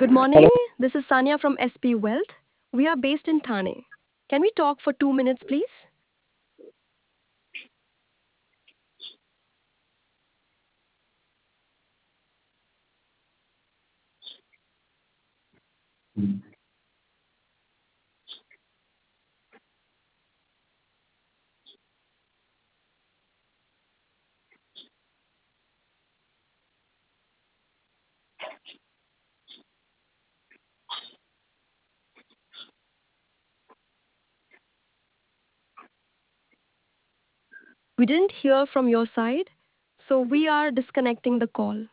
Good morning. Hello. This is Sanya from SP Wealth. We are based in Thane. Can we talk for 2 minutes, please? We didn't hear from your side, so we are disconnecting the call.